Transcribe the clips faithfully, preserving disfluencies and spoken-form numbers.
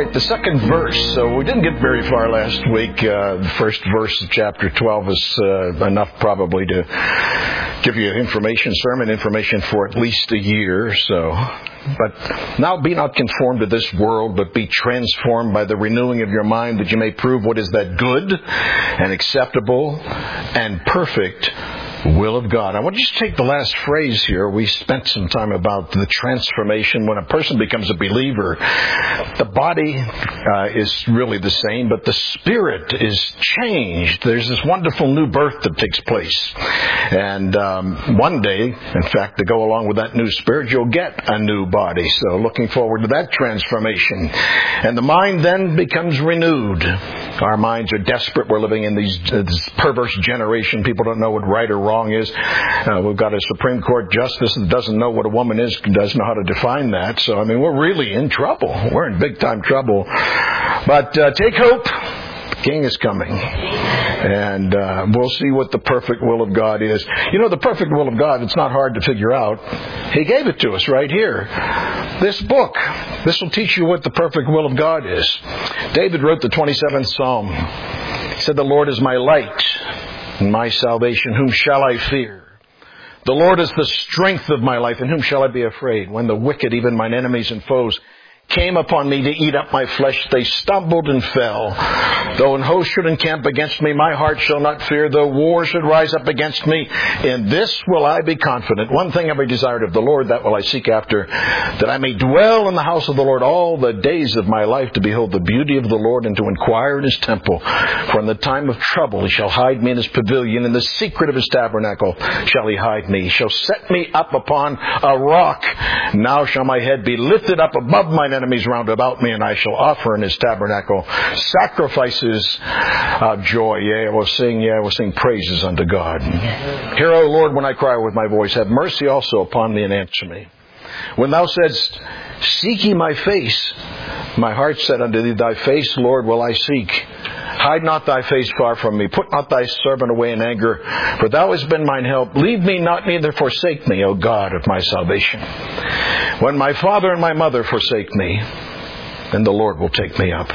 right, the second verse. So we didn't get very far last week. Uh, the first verse of chapter twelve is uh, enough probably to give you information, sermon information for at least a year or so. But now be not conformed to this world, but be transformed by the renewing of your mind, that you may prove what is that good and acceptable and perfect will of God. I want you to take the last phrase here. We spent some time about the transformation. When a person becomes a believer, the body uh, is really the same, but the spirit is changed. There's this wonderful new birth that takes place. And um, one day, in fact, to go along with that new spirit, you'll get a new body. So looking forward to that transformation. And the mind then becomes renewed. Our minds are desperate. We're living in these, uh, this perverse generation. People don't know what right or wrong Wrong is. Uh, we've got a Supreme Court justice that doesn't know what a woman is, doesn't know how to define that. So, I mean, we're really in trouble. We're in big time trouble. But uh, take hope. The King is coming. And uh, we'll see what the perfect will of God is. You know, the perfect will of God, it's not hard to figure out. He gave it to us right here. This book. This will teach you what the perfect will of God is. David wrote the twenty-seventh Psalm. He said, "The Lord is my light and my salvation, whom shall I fear? The Lord is the strength of my life, and whom shall I be afraid? When the wicked, even mine enemies and foes, came upon me to eat up my flesh, they stumbled and fell. Though an host should encamp against me, my heart shall not fear. Though war should rise up against me, in this will I be confident. One thing have I desired of the Lord, that will I seek after, that I may dwell in the house of the Lord all the days of my life, to behold the beauty of the Lord, and to inquire in his temple. For in the time of trouble he shall hide me in his pavilion. In the secret of his tabernacle shall he hide me. He shall set me up upon a rock. Now shall my head be lifted up above mine enemies round about me, and I shall offer in his tabernacle sacrifices of joy. Yea, I will sing, yea, I will sing praises unto God. Hear, O Lord, when I cry with my voice. Have mercy also upon me and answer me. When thou saidst, seek ye my face, my heart said unto thee, thy face, Lord, will I seek. Hide not thy face far from me. Put not thy servant away in anger. For thou hast been mine help. Leave me not, neither forsake me, O God of my salvation. When my father and my mother forsake me, then the Lord will take me up.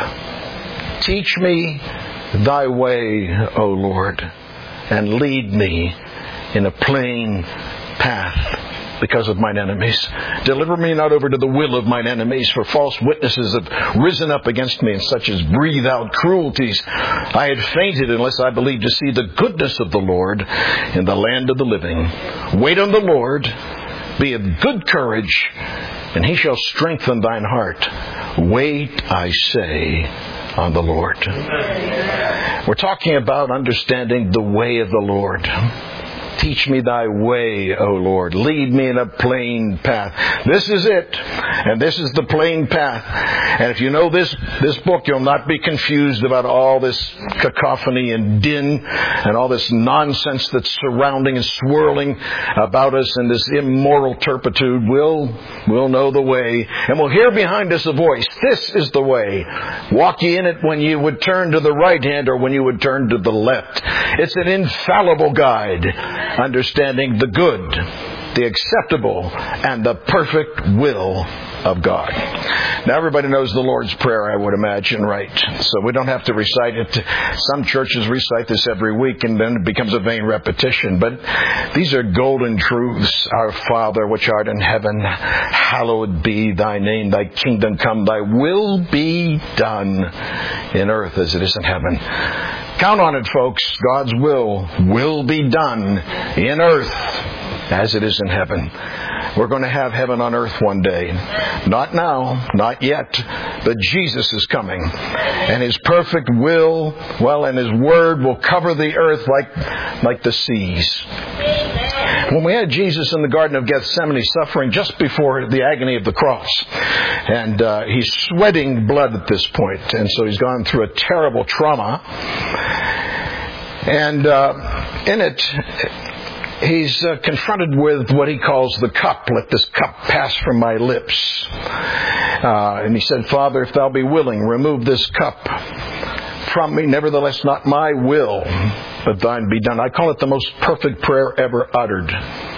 Teach me thy way, O Lord, and lead me in a plain path because of mine enemies. Deliver me not over to the will of mine enemies, for false witnesses have risen up against me, and such as breathe out cruelties. I had fainted unless I believed to see the goodness of the Lord in the land of the living. Wait on the Lord, be of good courage, and he shall strengthen thine heart. Wait, I say, on the Lord. We're talking about understanding the way of the Lord. Teach me thy way, O Lord. Lead me in a plain path. This is it. And this is the plain path. And if you know this this book, you'll not be confused about all this cacophony and din and all this nonsense that's surrounding and swirling about us in this immoral turpitude. We'll, we'll know the way. And we'll hear behind us a voice. This is the way. Walk ye in it when you would turn to the right hand or when you would turn to the left. It's an infallible guide. Understanding the good, the acceptable, and the perfect will of God. Now everybody knows the Lord's Prayer, I would imagine, right? So we don't have to recite it. Some churches recite this every week and then it becomes a vain repetition. But these are golden truths. Our Father, which art in heaven, hallowed be thy name. Thy kingdom come. Thy will be done in earth as it is in heaven. Count on it, folks. God's will will be done in earth as it is in heaven. We're going to have heaven on earth one day. Not now, not yet, but Jesus is coming. And his perfect will, well, and his word will cover the earth like, like the seas. When we had Jesus in the Garden of Gethsemane suffering just before the agony of the cross, and uh, he's sweating blood at this point, and so he's gone through a terrible trauma, and uh, in it, he's uh, confronted with what he calls the cup. Let this cup pass from my lips. Uh, and he said, Father, if thou be willing, remove this cup from me. Nevertheless, not my will, but thine be done. I call it the most perfect prayer ever uttered.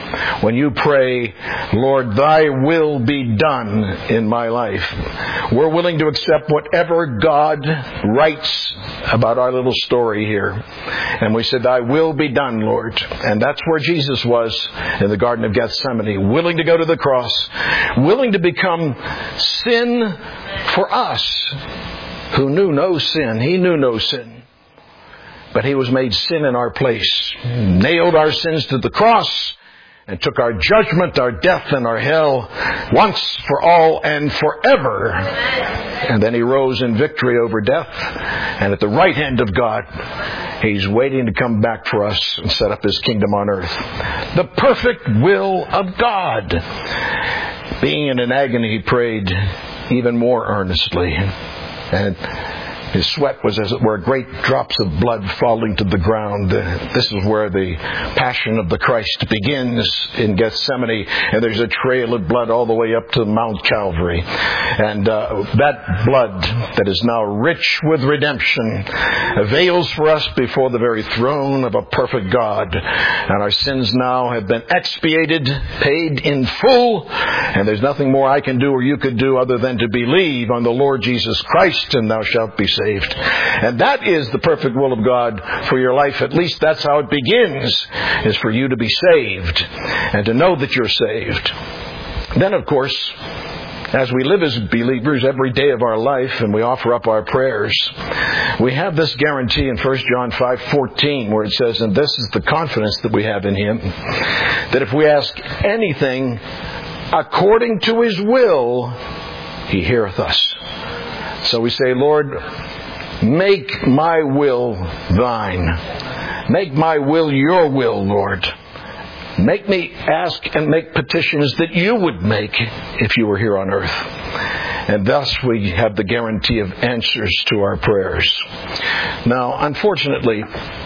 When you pray, Lord, thy will be done in my life, we're willing to accept whatever God writes about our little story here. And we said, thy will be done, Lord. And that's where Jesus was in the Garden of Gethsemane, willing to go to the cross, willing to become sin for us who knew no sin. He knew no sin. But he was made sin in our place, nailed our sins to the cross, and took our judgment, our death, and our hell once for all and forever. And then he rose in victory over death. And at the right hand of God, he's waiting to come back for us and set up his kingdom on earth. The perfect will of God. Being in an agony, he prayed even more earnestly. And his sweat was, as it were, great drops of blood falling to the ground. Uh, this is where the passion of the Christ begins in Gethsemane. And there's a trail of blood all the way up to Mount Calvary. And uh, that blood that is now rich with redemption avails for us before the very throne of a perfect God. And our sins now have been expiated, paid in full. And there's nothing more I can do or you could do other than to believe on the Lord Jesus Christ, and thou shalt be saved. Saved. And that is the perfect will of God for your life. At least that's how it begins, is for you to be saved and to know that you're saved. Then, of course, as we live as believers every day of our life and we offer up our prayers, we have this guarantee in First John five fourteen where it says, and this is the confidence that we have in him, that if we ask anything according to his will, he heareth us. So we say, Lord, make my will thine. Make my will your will, Lord. Make me ask and make petitions that you would make if you were here on earth. And thus we have the guarantee of answers to our prayers. Now, unfortunately,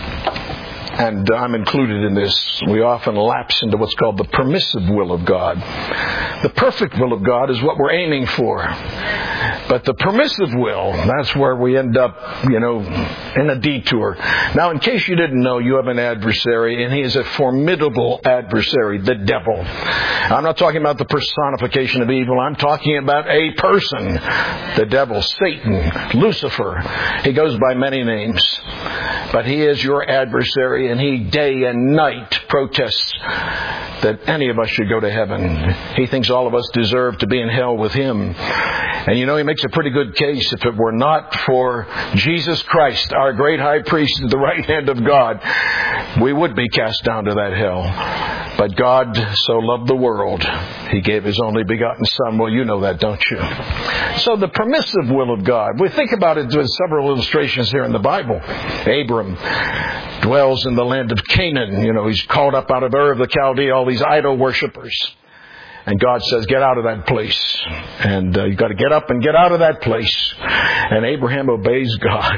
and I'm included in this, we often lapse into what's called the permissive will of God. The perfect will of God is what we're aiming for. But the permissive will, that's where we end up, you know, in a detour. Now, in case you didn't know, you have an adversary, and he is a formidable adversary, the devil. I'm not talking about the personification of evil. I'm talking about a person, the devil, Satan, Lucifer. He goes by many names. But he is your adversary, and he day and night protests that any of us should go to heaven. He thinks all of us deserve to be in hell with him. And you know, he makes a pretty good case. If it were not for Jesus Christ, our great high priest at the right hand of God, we would be cast down to that hell. But God so loved the world, he gave his only begotten Son. Well, you know that, don't you? So the permissive will of God, we think about it with several illustrations here in the Bible. Abram dwells in the land of Canaan. You know, he's called up out of Ur of the Chaldee, all these idol worshippers. And God says, get out of that place. And uh, you've got to get up and get out of that place. And Abraham obeys God.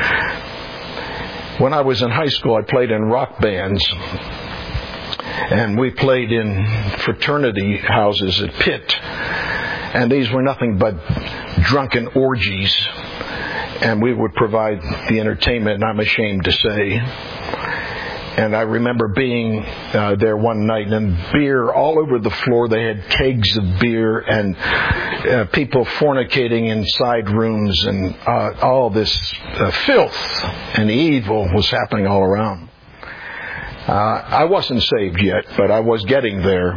When I was in high school, I played in rock bands. And we played in fraternity houses at Pitt. And these were nothing but drunken orgies. And we would provide the entertainment, and I'm ashamed to say. And I remember being uh, there one night, and beer all over the floor. They had kegs of beer, and uh, people fornicating in side rooms, and uh, all this uh, filth and evil was happening all around. Uh, I wasn't saved yet, but I was getting there.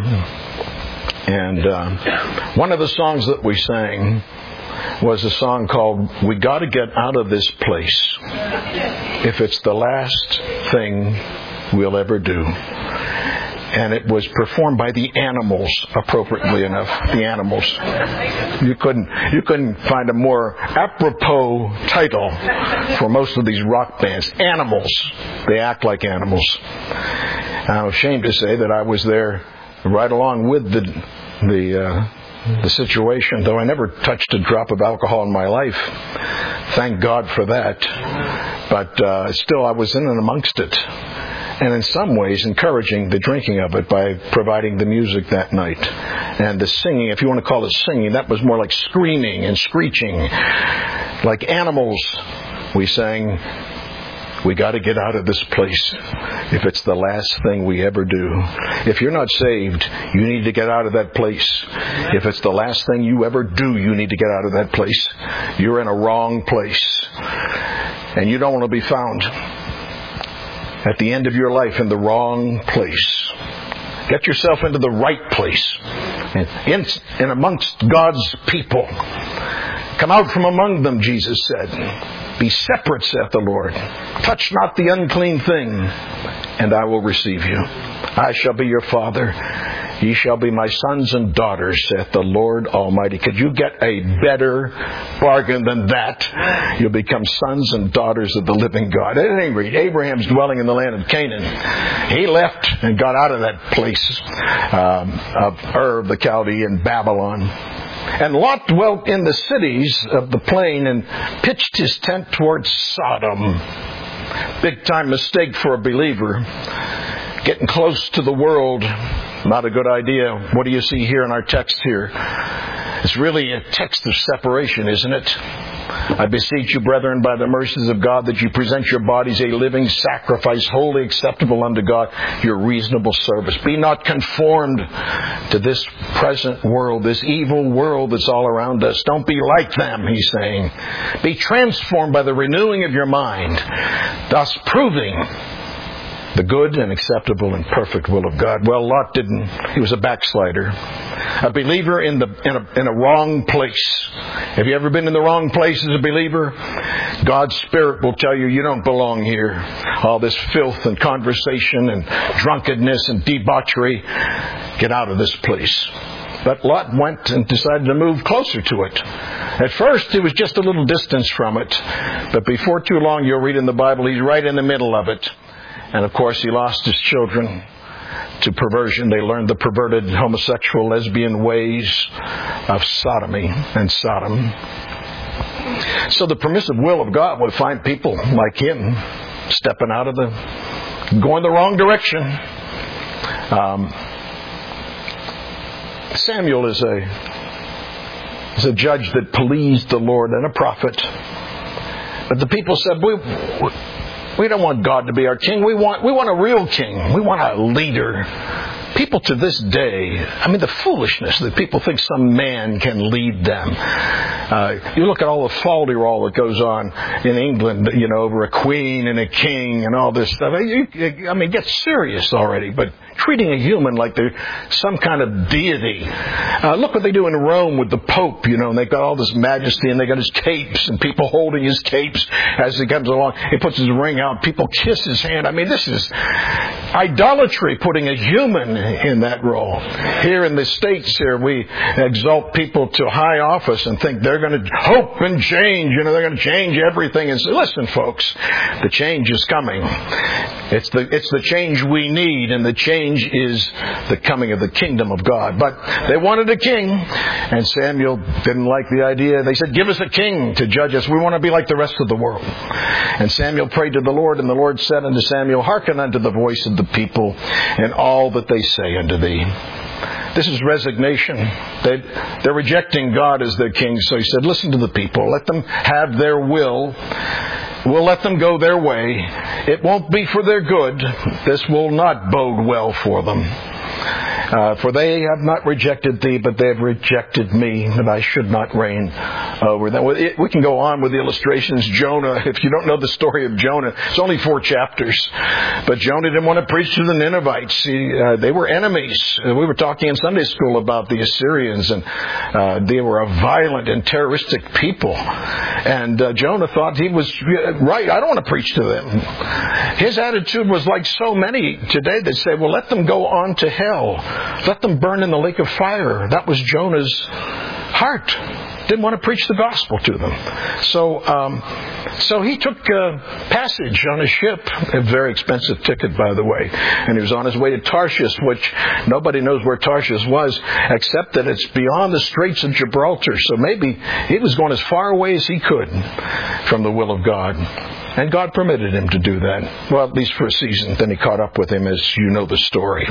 And uh, one of the songs that we sang was a song called "We Gotta Get Out of This Place If It's the Last Thing We'll Ever Do." And it was performed by the Animals, appropriately enough. The Animals. You couldn't you couldn't find a more apropos title for most of these rock bands. Animals. They act like animals. I'm ashamed to say that I was there right along with the the uh, the situation, though I never touched a drop of alcohol in my life. Thank God for that. But uh, still, I was in and amongst it. And in some ways encouraging the drinking of it by providing the music that night. And the singing, if you want to call it singing, that was more like screaming and screeching. Like animals, we sang, We got to get out of this place if it's the last thing we ever do. If you're not saved, you need to get out of that place. If it's the last thing you ever do, you need to get out of that place. You're in a wrong place. And you don't want to be found at the end of your life in the wrong place. Get yourself into the right place. In, in amongst God's people. Come out from among them, Jesus said. Be separate, saith the Lord. Touch not the unclean thing, and I will receive you. I shall be your Father. Ye shall be my sons and daughters, saith the Lord Almighty. Could you get a better bargain than that? You'll become sons and daughters of the living God. At any rate, Abraham's dwelling in the land of Canaan. He left and got out of that place um, of Ur of the Chaldean, Babylon. And Lot dwelt in the cities of the plain and pitched his tent towards Sodom. Big time mistake for a believer. Getting close to the world, not a good idea. What do you see here in our text here? It's really a text of separation, isn't it? I beseech you, brethren, by the mercies of God, that you present your bodies a living sacrifice, wholly acceptable unto God, your reasonable service. Be not conformed to this present world, this evil world that's all around us. Don't be like them, he's saying. Be transformed by the renewing of your mind, thus proving the good and acceptable and perfect will of God. Well, Lot didn't. He was a backslider. A believer in the in a, in a wrong place. Have you ever been in the wrong place as a believer? God's Spirit will tell you, you don't belong here. All this filth and conversation and drunkenness and debauchery. Get out of this place. But Lot went and decided to move closer to it. At first, it was just a little distance from it. But before too long, you'll read in the Bible, he's right in the middle of it. And of course, he lost his children to perversion. They learned the perverted homosexual, lesbian ways of sodomy and Sodom. So the permissive will of God would find people like him stepping out of the, going the wrong direction. Um, Samuel is a, is a judge that pleased the Lord and a prophet. But the people said, we... we We don't want God to be our king. We want we want a real king. We want a leader. People to this day, I mean, the foolishness that people think some man can lead them. Uh, you look at all the folderol that goes on in England, you know, over a queen and a king and all this stuff. I mean, get serious already. But treating a human like they're some kind of deity. Uh, look what they do in Rome with the Pope, you know, and they've got all this majesty and they got his capes and people holding his capes as he comes along. He puts his ring out. People kiss his hand. I mean, this is idolatry, putting a human in that role. Here in the States here, we exalt people to high office and think they're going to hope and change. You know, they're going to change everything. And say, listen, folks, the change is coming. It's the, it's the change we need, and the change is the coming of the kingdom of God. But they wanted a king, and Samuel didn't like the idea. They said, give us a king to judge us. We want to be like the rest of the world. And Samuel prayed to the Lord, and the Lord said unto Samuel, hearken unto the voice of the people, and all that they say unto thee. This is resignation. They, they're rejecting God as their king. So he said, listen to the people. Let them have their will. We'll let them go their way. It won't be for their good. This will not bode well for them. Uh, for they have not rejected thee, but they have rejected me, that I should not reign over them. We can go on with the illustrations. Jonah, if you don't know the story of Jonah, it's only four chapters. But Jonah didn't want to preach to the Ninevites. He, uh, they were enemies. We were talking in Sunday school about the Assyrians, and uh, they were a violent and terroristic people. And uh, Jonah thought he was right. I don't want to preach to them. His attitude was like so many today that say, well, let them go on to hell. Let them burn in the lake of fire. That was Jonah's heart. Didn't want to preach the gospel to them. So um, so he took a passage on a ship, a very expensive ticket, by the way. And he was on his way to Tarshish, which nobody knows where Tarshish was, except that it's beyond the Straits of Gibraltar. So maybe he was going as far away as he could from the will of God. And God permitted him to do that. Well, at least for a season. Then he caught up with him, as you know the story.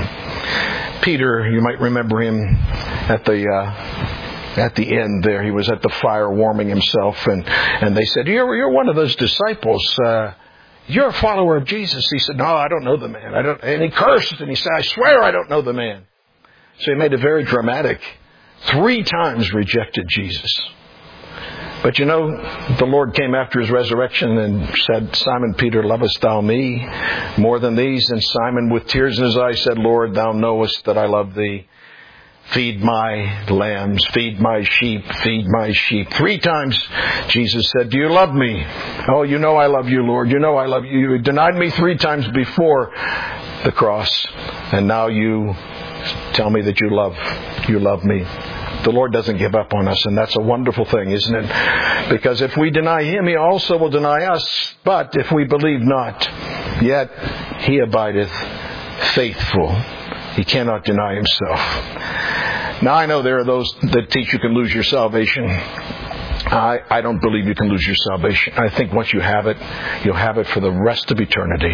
Peter, you might remember him at the uh, at the end there. He was at the fire warming himself, and, and they said, you're, you're one of those disciples. Uh, you're a follower of Jesus. He said, no, I don't know the man. I don't. And he cursed and he said, I swear I don't know the man. So he made it very dramatic. Three times rejected Jesus. But you know, the Lord came after his resurrection and said, Simon Peter, lovest thou me more than these? And Simon, with tears in his eyes, said, Lord, thou knowest that I love thee. Feed my lambs, feed my sheep, feed my sheep. Three times Jesus said, do you love me? Oh, you know I love you, Lord. You know I love you. You denied me three times before the cross. And now you tell me that you love, you love me. The Lord doesn't give up on us, and that's a wonderful thing, isn't it? Because if we deny Him, He also will deny us. But if we believe not, yet He abideth faithful. He cannot deny Himself. Now, I know there are those that teach you can lose your salvation. I, I don't believe you can lose your salvation. I think once you have it, you'll have it for the rest of eternity.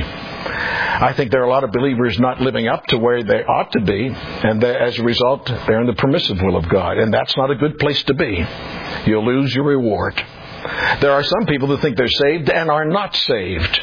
I think there are a lot of believers not living up to where they ought to be, and they, as a result, they're in the permissive will of God, and that's not a good place to be. You'll lose your reward. There are some people who think they're saved and are not saved.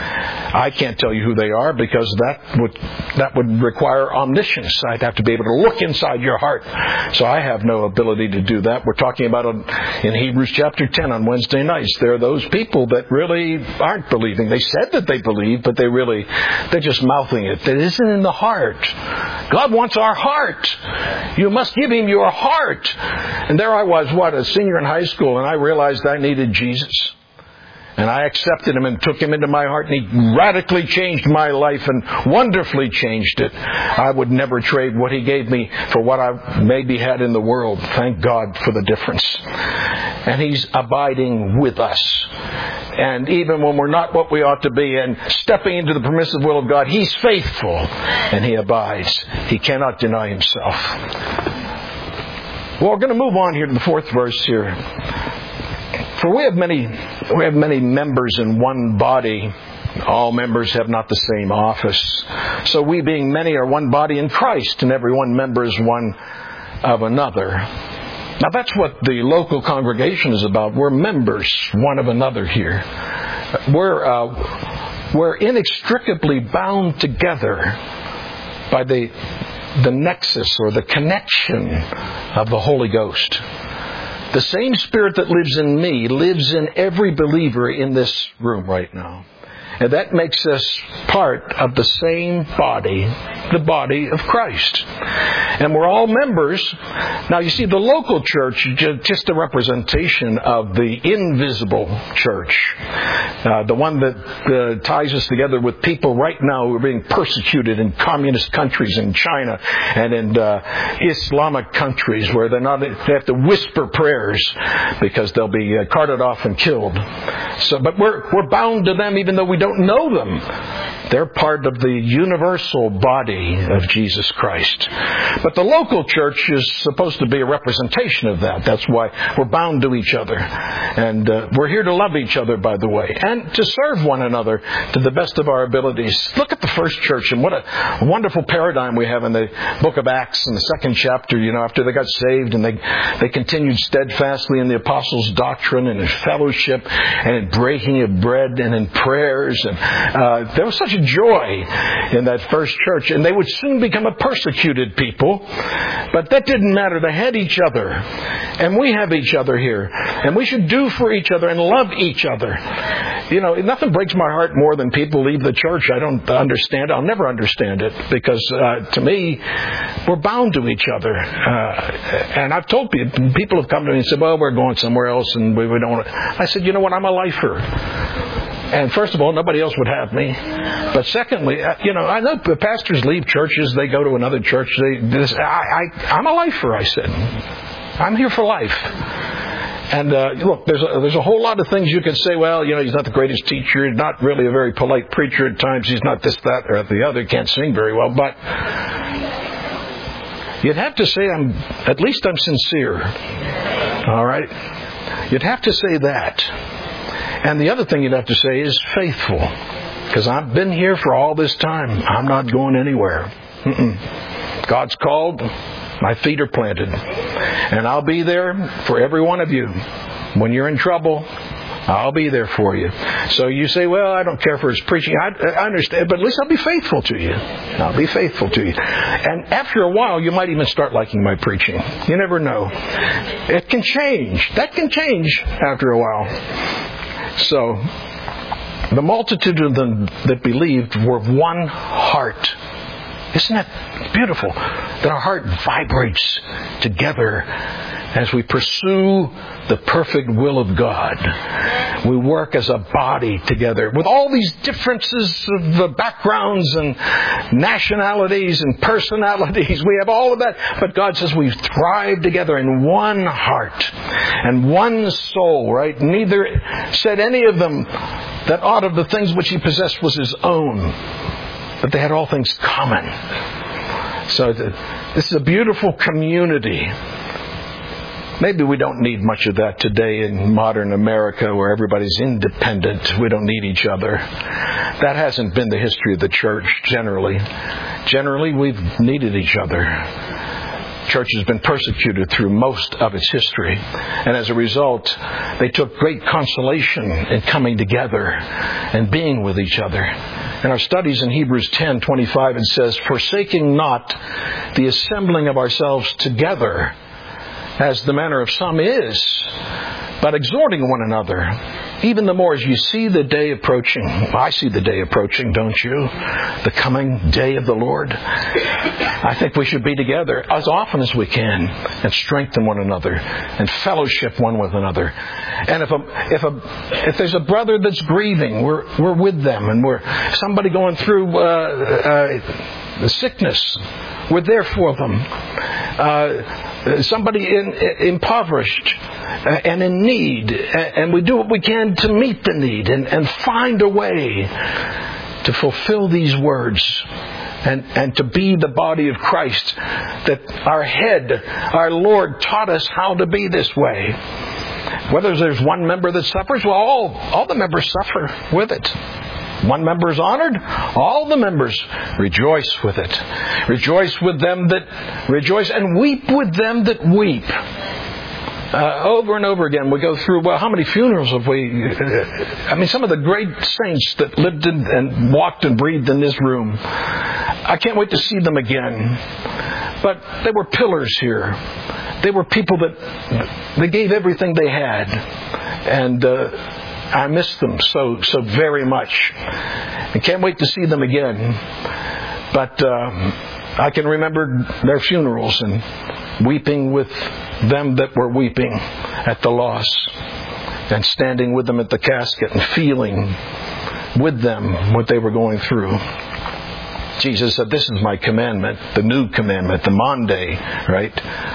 I can't tell you who they are because that would that would require omniscience. I'd have to be able to look inside your heart. So I have no ability to do that. We're talking about in Hebrews chapter ten on Wednesday nights. There are those people that really aren't believing. They said that they believe, but they really, they're just mouthing it. That isn't in the heart. God wants our heart. You must give Him your heart. And there I was, what, a senior in high school, and I realized I needed Jesus. And I accepted Him and took Him into my heart, and He radically changed my life and wonderfully changed it. I would never trade what He gave me for what I maybe had in the world. Thank God for the difference. And He's abiding with us. And even when we're not what we ought to be and stepping into the permissive will of God, He's faithful and He abides. He cannot deny Himself. Well, we're going to move on here to the fourth verse here. For we have many, we have many members in one body. All members have not the same office. So we being many are one body in Christ, and every one member is one of another. Now that's what the local congregation is about. We're members one of another here. We're, uh, we're inextricably bound together by the, the nexus or the connection of the Holy Ghost. The same Spirit that lives in me lives in every believer in this room right now. And that makes us part of the same body, the body of Christ. And we're all members. Now, you see, the local church is just a representation of the invisible church. Uh, the one that uh, ties us together with people right now who are being persecuted in communist countries in China and in uh, Islamic countries where they're not, they have to whisper prayers because they'll be uh, carted off and killed. So, but we're we're bound to them even though we don't know them. They're part of the universal body of Jesus Christ. But the local church is supposed to be a representation of that. That's why we're bound to each other. And uh, we're here to love each other, by the way, and to serve one another to the best of our abilities. Look at the first church and what a wonderful paradigm we have in the book of Acts in the second chapter. You know, after they got saved and they, they continued steadfastly in the apostles' doctrine and in fellowship and in breaking of bread and in prayers. And uh, there was such a joy in that first church. And they would soon become a persecuted people. But that didn't matter. They had each other. And we have each other here. And we should do for each other and love each other. You know, nothing breaks my heart more than people leave the church. I don't understand. I'll never understand it. Because uh, to me, we're bound to each other. Uh, and I've told people, people have come to me and said, well, we're going somewhere else and we, we don't want to. I said, you know what? I'm a lifer. And first of all, nobody else would have me. But secondly, you know, I know the pastors leave churches. They go to another church. They, this, I, I, I'm a lifer, I said. I'm here for life. And uh, look, there's a, there's a whole lot of things you can say. Well, you know, he's not the greatest teacher. He's not really a very polite preacher at times. He's not this, that, or the other. Can't sing very well. But you'd have to say I'm, at least I'm sincere. All right? You'd have to say that. And the other thing you'd have to say is faithful. Because I've been here for all this time. I'm not going anywhere. Mm-mm. God's called. My feet are planted. And I'll be there for every one of you. When you're in trouble, I'll be there for you. So you say, well, I don't care for his preaching. I, I understand, but at least I'll be faithful to you. I'll be faithful to you. And after a while, you might even start liking my preaching. You never know. It can change. That can change after a while. So, the multitude of them that believed were of one heart. Isn't that beautiful? That our heart vibrates together as we pursue the perfect will of God. We work as a body together with all these differences of uh, backgrounds and nationalities and personalities. We have all of that. But God says we thrive together in one heart and one soul, right? Neither said any of them that aught of the things which he possessed was his own, but they had all things common. So this is a beautiful community. Maybe we don't need much of that today in modern America where everybody's independent. We don't need each other. That hasn't been the history of the church generally. Generally, we've needed each other. Church has been persecuted through most of its history. And as a result, they took great consolation in coming together and being with each other. In our studies in Hebrews ten twenty-five, it says, forsaking not the assembling of ourselves together, as the manner of some is, but exhorting one another, even the more as you see the day approaching. I see the day approaching, don't you? The coming day of the Lord. I think we should be together as often as we can and strengthen one another and fellowship one with another. And if a if a if there's a brother that's grieving, we're we're with them, and we're somebody going through uh, uh, sickness, we're there for them. Uh, Somebody in, impoverished and in need, and we do what we can to meet the need and, and find a way to fulfill these words and, and to be the body of Christ that our head, our Lord, taught us how to be this way. Whether there's one member that suffers, well, all, all the members suffer with it. One member is honored, all the members rejoice with it. Rejoice with them that rejoice, and weep with them that weep. Uh, over and over again, we go through, well, how many funerals have we... Uh, I mean, some of the great saints that lived in, and walked and breathed in this room. I can't wait to see them again. But they were pillars here. They were people that they gave everything they had. And... Uh, I miss them so so very much. I can't wait to see them again. But uh, I can remember their funerals and weeping with them that were weeping at the loss, and standing with them at the casket and feeling with them what they were going through. Jesus said, this is my commandment, the new commandment, the Monday, right?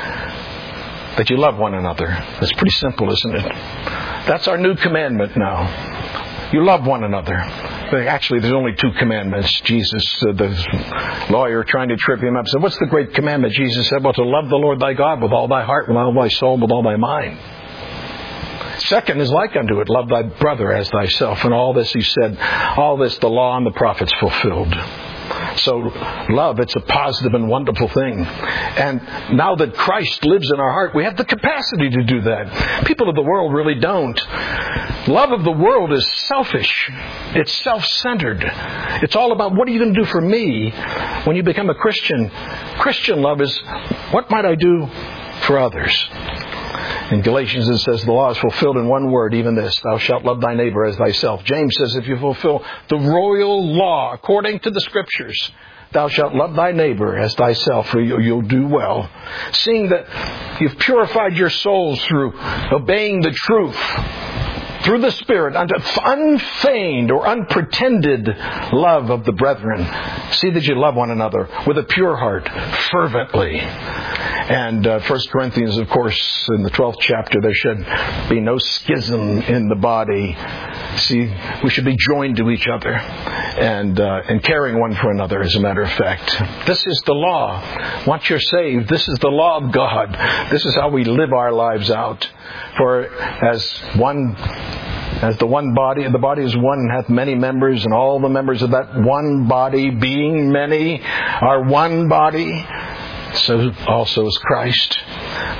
That you love one another. That's pretty simple, isn't it? That's our new commandment now. You love one another. Actually, there's only two commandments. Jesus, uh, the lawyer trying to trip him up, said, what's the great commandment? Jesus said, well, to love the Lord thy God with all thy heart, with all thy soul, with all thy mind. Second is like unto it, love thy brother as thyself. And all this, he said, all this the law and the prophets fulfilled. So love, it's a positive and wonderful thing. And now that Christ lives in our heart, we have the capacity to do that. People of the world really don't. Love of the world is selfish. It's self-centered. It's all about what are you going to do for me when you become a Christian. Christian love is what might I do for others. In Galatians it says the law is fulfilled in one word, even this, thou shalt love thy neighbor as thyself. James says if you fulfill the royal law according to the Scriptures, thou shalt love thy neighbor as thyself, for you'll do well. Seeing that you've purified your souls through obeying the truth, through the Spirit, unto unfeigned or unpretended love of the brethren. See that you love one another with a pure heart, fervently. And uh, First Corinthians, of course, in the twelfth chapter, there should be no schism in the body. See, we should be joined to each other and uh, and caring one for another, as a matter of fact. This is the law. Once you're saved, this is the law of God. This is how we live our lives out. For as one... As the one body, the body is one and hath many members, and all the members of that one body, being many, are one body, so also is Christ.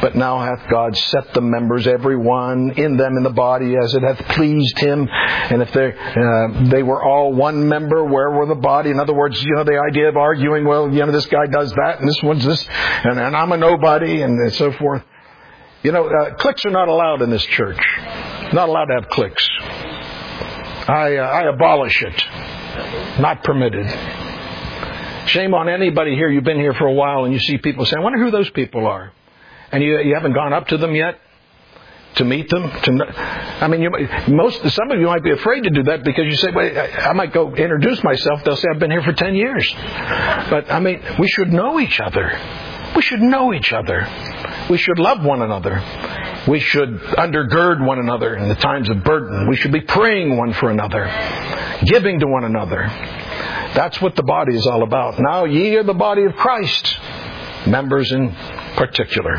But now hath God set the members, every one in them in the body, as it hath pleased Him. And if they uh, they were all one member, where were the body? In other words, you know, the idea of arguing, well, you know, this guy does that, and this one's this, and, and I'm a nobody, and so forth. You know, uh, cliques are not allowed in this church. Not allowed to have cliques. I, uh, I abolish it. Not permitted. Shame on anybody here. You've been here for a while and you see people say, I wonder who those people are. And you, you haven't gone up to them yet to meet them. To, I mean, you, most some of you might be afraid to do that because you say, well, I, I might go introduce myself. They'll say, I've been here for ten years. But, I mean, we should know each other. We should know each other. We should love one another. We should undergird one another in the times of burden. We should be praying one for another, giving to one another. That's what the body is all about. Now ye are the body of Christ, members in particular.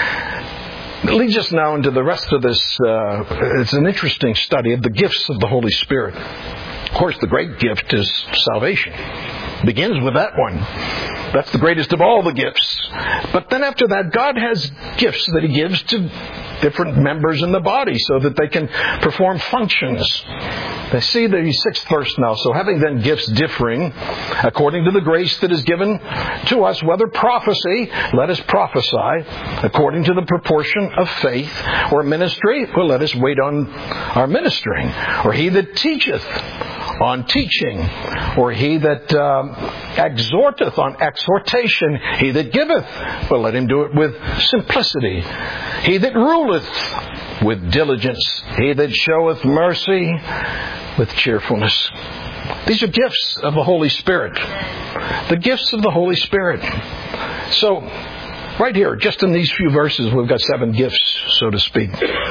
It leads us now into the rest of this. Uh, it's an interesting study of the gifts of the Holy Spirit. Of course, the great gift is salvation. Begins with that one. That's the greatest of all the gifts. But then after that, God has gifts that He gives to different members in the body so that they can perform functions. They see the sixth verse now. So having then gifts differing according to the grace that is given to us, whether prophecy, let us prophesy according to the proportion of faith, or ministry, well, let us wait on our ministering, or he that teacheth on teaching, or he that um, exhorteth on exhortation, he that giveth, well, let him do it with simplicity, he that ruleth with diligence, he that showeth mercy with cheerfulness. These are gifts of the Holy Spirit. The gifts of the Holy Spirit. So, right here, just in these few verses, we've got seven gifts, so to speak.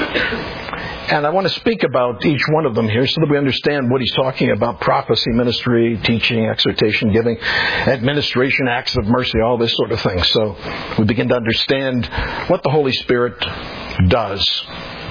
And I want to speak about each one of them here so that we understand what he's talking about. Prophecy, ministry, teaching, exhortation, giving, administration, acts of mercy, all this sort of thing. So we begin to understand what the Holy Spirit does.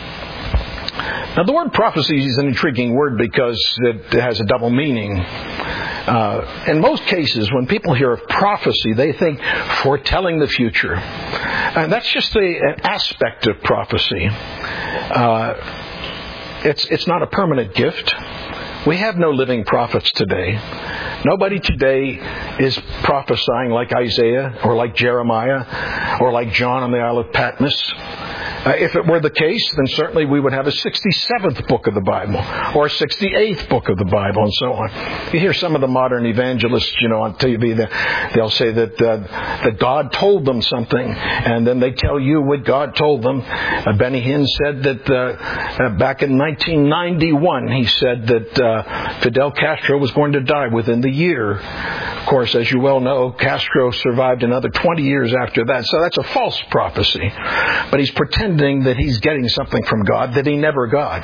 Now, the word prophecy is an intriguing word because it has a double meaning. Uh, in most cases, when people hear of prophecy, they think foretelling the future. And that's just a, an aspect of prophecy. Uh, it's, it's not a permanent gift. We have no living prophets today. Nobody today is prophesying like Isaiah or like Jeremiah or like John on the Isle of Patmos. Uh, if it were the case, then certainly we would have a sixty-seventh book of the Bible or a sixty-eighth book of the Bible and so on. You hear some of the modern evangelists, you know, on T V, they'll say that uh, that God told them something, and then they tell you what God told them. Uh, Benny Hinn said that uh, uh, back in nineteen ninety-one, he said that uh, Fidel Castro was going to die within the year. Of course, as you well know, Castro survived another twenty years after that, so that's a false prophecy. But he's pretending that he's getting something from God that he never got.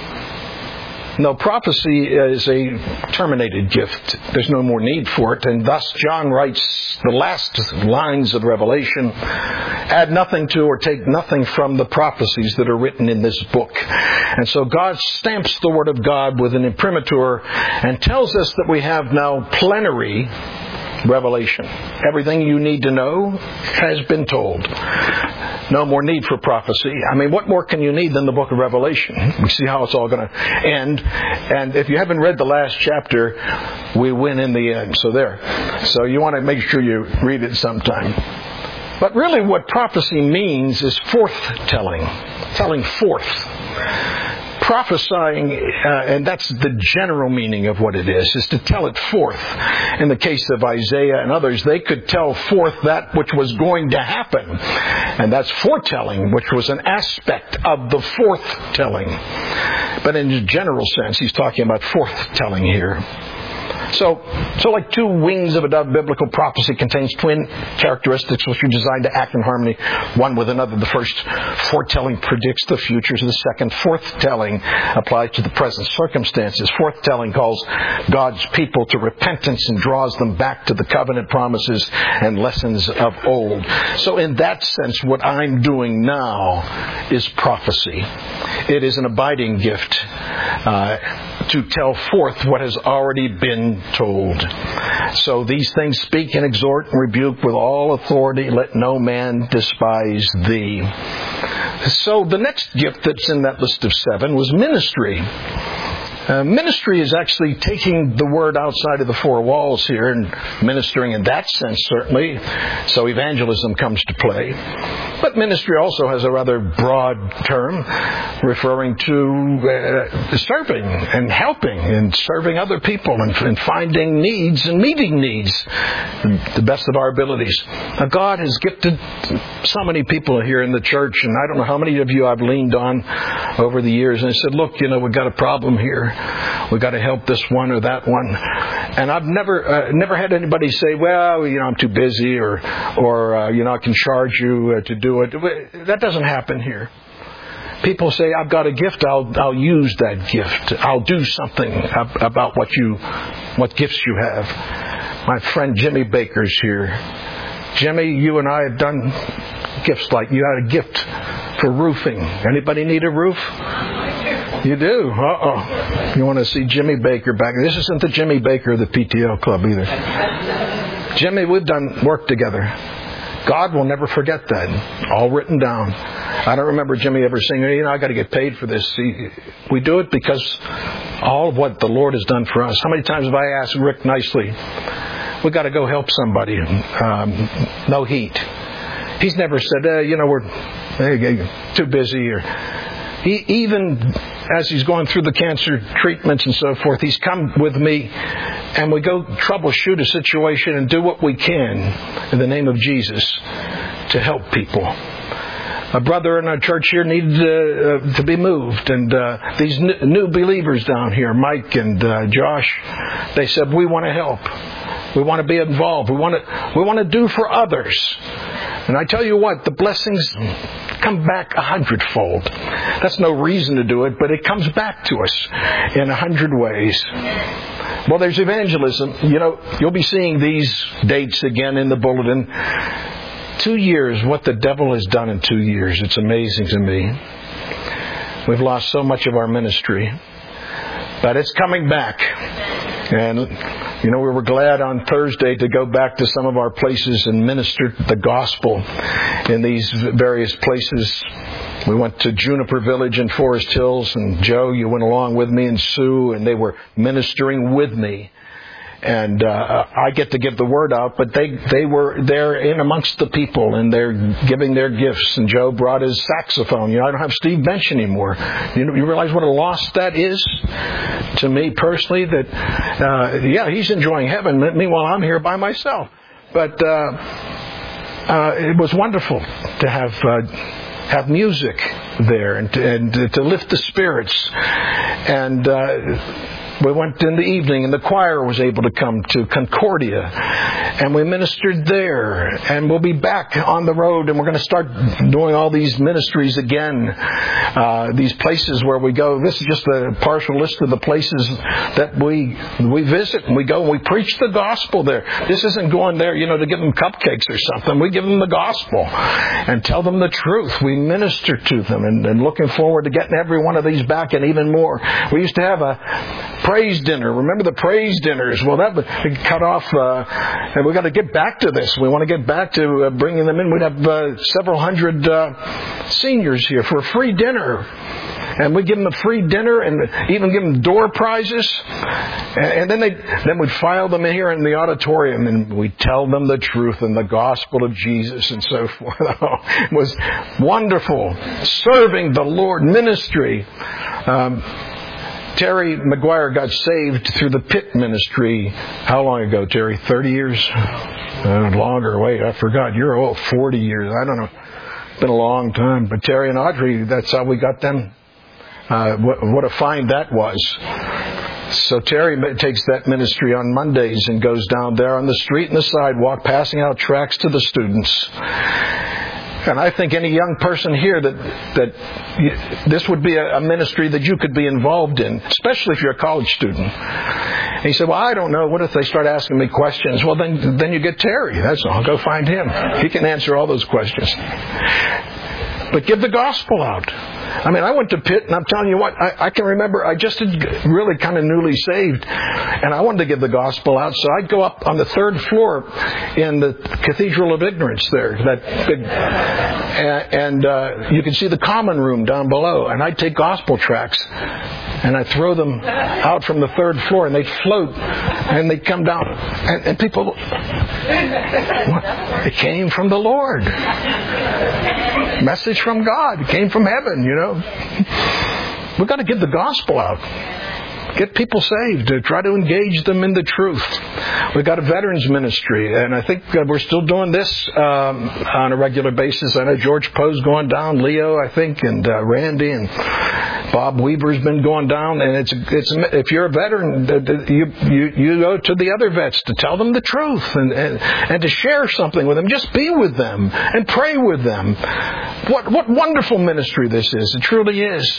No, prophecy is a terminated gift. There's no more need for it. And thus John writes the last lines of Revelation, add nothing to or take nothing from the prophecies that are written in this book. And so God stamps the Word of God with an imprimatur and tells us that we have now plenary revelation. Everything you need to know has been told. No more need for prophecy. I mean, what more can you need than the book of Revelation? We see how it's all going to end. And if you haven't read the last chapter, we win in the end. So there. So you want to make sure you read it sometime. But really what prophecy means is forth-telling. Telling forth. Prophesying, uh, and that's the general meaning of what it is, is to tell it forth. In the case of Isaiah and others, they could tell forth that which was going to happen. And that's foretelling, which was an aspect of the forth-telling. But in a general sense, he's talking about forth-telling here. So, so like two wings of a dove, biblical prophecy contains twin characteristics which are designed to act in harmony one with another. The first, foretelling, predicts the futures. The second, forthtelling, applies to the present circumstances. Forthtelling calls God's people to repentance and draws them back to the covenant promises and lessons of old. So in that sense, what I'm doing now is prophecy. It is an abiding gift. uh, to tell forth what has already been told. So these things speak and exhort and rebuke with all authority. Let no man despise thee. So the next gift that's in that list of seven was ministry. Uh, ministry is actually taking the word outside of the four walls here and ministering in that sense, certainly. So evangelism comes to play. But ministry also has a rather broad term referring to uh, serving and helping and serving other people and, and finding needs and meeting needs to the best of our abilities. Now, God has gifted so many people here in the church, and I don't know how many of you I've leaned on over the years and I said, look, you know, we've got a problem here. We've got to help this one or that one. And I've never uh, never had anybody say, well, you know, I'm too busy or, or uh, you know, I can charge you uh, to do it. That doesn't happen here. People say, I've got a gift, I'll I'll use that gift. I'll do something about what you, what gifts you have. My friend Jimmy Baker's here. Jimmy, you and I have done gifts like you had a gift for roofing. Anybody need a roof? You do? Uh-oh. You want to see Jimmy Baker back. This isn't the Jimmy Baker of the P T L club either. Jimmy, we've done work together. God will never forget that. All written down. I don't remember Jimmy ever saying, you know, I got to get paid for this. See, we do it because all of what the Lord has done for us. How many times have I asked Rick nicely, we got to go help somebody. Um, no heat. He's never said, eh, you know, we're hey, too busy. Or he, even as he's going through the cancer treatments and so forth, he's come with me and we go troubleshoot a situation and do what we can in the name of Jesus to help people. A brother in our church here needed uh, uh, to be moved, and uh, these n- new believers down here, Mike and uh, Josh, they said, we want to help. We want to be involved. We want to we want to do for others. And I tell you what, the blessings come back a hundredfold. That's no reason to do it, but it comes back to us in a hundred ways. Well, there's evangelism. You know, you'll be seeing these dates again in the bulletin. Two years, what the devil has done in two years. It's amazing to me. We've lost so much of our ministry. But it's coming back. And, you know, we were glad on Thursday to go back to some of our places and minister the gospel in these various places. We went to Juniper Village in Forest Hills, and Joe, you went along with me, and Sue, and they were ministering with me. And uh, I get to give the word out, but they they were there in amongst the people, and they're giving their gifts. And Joe brought his saxophone. You know, I don't have Steve Bench anymore. You know, you realize what a loss that is to me personally. That uh, yeah, he's enjoying heaven. Meanwhile, I'm here by myself. But uh, uh, it was wonderful to have uh, have music there and to, and to lift the spirits. And Uh, we went in the evening, and the choir was able to come to Concordia, and we ministered there. And we'll be back on the road, and we're going to start doing all these ministries again, uh, these places where we go. This is just a partial list of the places that we we visit, and we go and we preach the gospel there. This isn't going there, you know, to give them cupcakes or something. We give them the gospel and tell them the truth. We minister to them, and, and looking forward to getting every one of these back and even more. We used to have a praise dinner. Remember the praise dinners? Well, that would cut off, uh, and we've got to get back to this. We want to get back to uh, bringing them in. We'd have uh, several hundred uh, seniors here for a free dinner. And we give them a free dinner and even give them door prizes. And, and then they then we'd file them in here in the auditorium, and we'd tell them the truth and the gospel of Jesus and so forth. Oh, it was wonderful. Serving the Lord, ministry. Um, Terry McGuire got saved through the pit ministry. How long ago, Terry? thirty years? Uh, longer. Wait, I forgot. You're old. forty years. I don't know. It's been a long time. But Terry and Audrey, that's how we got them. Uh, what, what a find that was. So Terry takes that ministry on Mondays and goes down there on the street and the sidewalk, passing out tracts to the students. And I think any young person here that that this would be a, a ministry that you could be involved in, especially if you're a college student. And he said, well, I don't know. What if they start asking me questions? Well, then then you get Terry. That's all. Go find him. He can answer all those questions. But give the gospel out. I mean, I went to Pitt, and I'm telling you what, I, I can remember I just had really kind of newly saved, and I wanted to give the gospel out, so I'd go up on the third floor in the Cathedral of Ignorance there, that big, and, and uh, you can see the common room down below, and I'd take gospel tracts, and I'd throw them out from the third floor, and they'd float, and they'd come down, and, and people, it came from the Lord. Message from God. It came from heaven, you know. We've got to get the gospel out. Get people saved. To try to engage them in the truth. We've got a veterans ministry, and I think we're still doing this um, on a regular basis. I know George Poe's going down, Leo, I think, and uh, Randy, and Bob Weaver's been going down. And it's it's if you're a veteran, you you you go to the other vets to tell them the truth and and, and to share something with them. Just be with them and pray with them. What what wonderful ministry this is! It truly is.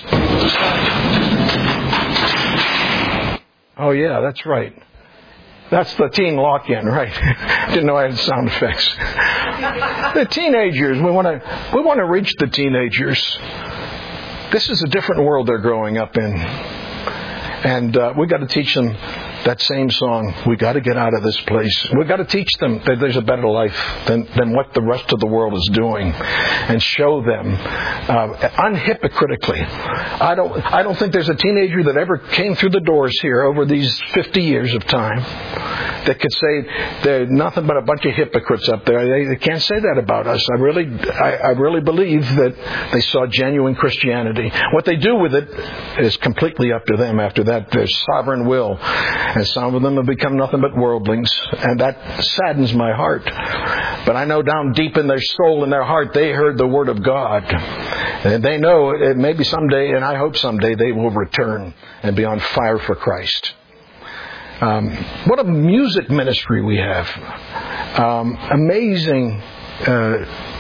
Oh, yeah, that's right. That's the teen lock-in, right? Didn't know I had sound effects. The teenagers, we want to we want to reach the teenagers. This is a different world they're growing up in. And uh, we've got to teach them that same song. We've got to get out of this place. We've got to teach them that there's a better life than, than what the rest of the world is doing, and show them uh, unhypocritically. I don't. I don't think there's a teenager that ever came through the doors here over these fifty years of time that could say there's nothing but a bunch of hypocrites up there. They, they can't say that about us. I really, I, I really believe that they saw genuine Christianity. What they do with it is completely up to them. After that, their sovereign will. And some of them have become nothing but worldlings, and that saddens my heart. But I know down deep in their soul and their heart, they heard the Word of God. And they know it maybe someday, and I hope someday, they will return and be on fire for Christ. Um, what a music ministry we have. Um, amazing uh,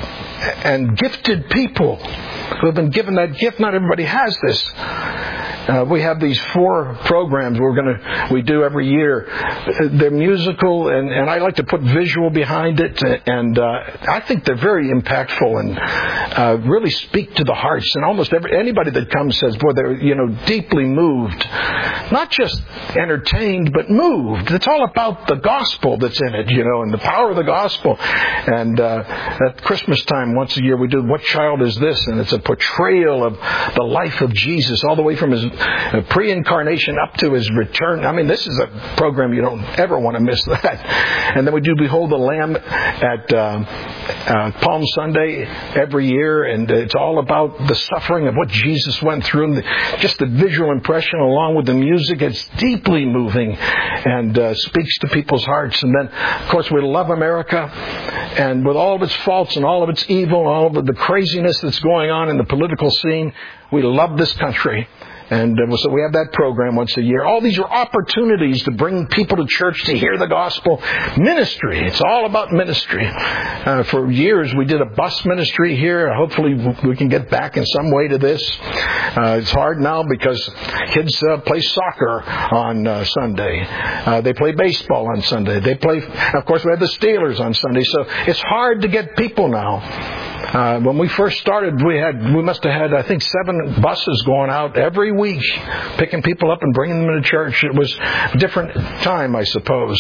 and gifted people who have been given that gift. Not everybody has this. Uh, we have these four programs we're going to we do every year. They're musical, and, and I like to put visual behind it, and uh, I think they're very impactful and uh, really speak to the hearts. And almost every anybody that comes says, "Boy, they're you know deeply moved, not just entertained, but moved." It's all about the gospel that's in it, you know, and the power of the gospel. And uh, at Christmas time, once a year, we do "What Child Is This?" and it's a portrayal of the life of Jesus, all the way from his pre-incarnation up to his return. I mean, this is a program you don't ever want to miss that. And then we do Behold the Lamb at uh, uh, Palm Sunday every year, and it's all about the suffering of what Jesus went through, and the, just the visual impression along with the music. It's deeply moving and uh, speaks to people's hearts. And then, of course, we love America, and with all of its faults and all of its evil, all of the craziness that's going on in the political scene, we love this country. And uh, so we have that program once a year. All these are opportunities to bring people to church to hear the gospel. Ministry. It's all about ministry. Uh, for years we did a bus ministry here. Hopefully we can get back in some way to this. Uh, it's hard now because kids uh, play soccer on uh, Sunday. Uh, they play baseball on Sunday. They play, of course, we have the Steelers on Sunday. So it's hard to get people now. Uh, when we first started, we had we must have had, I think, seven buses going out every week, picking people up and bringing them to church. It was a different time, I suppose.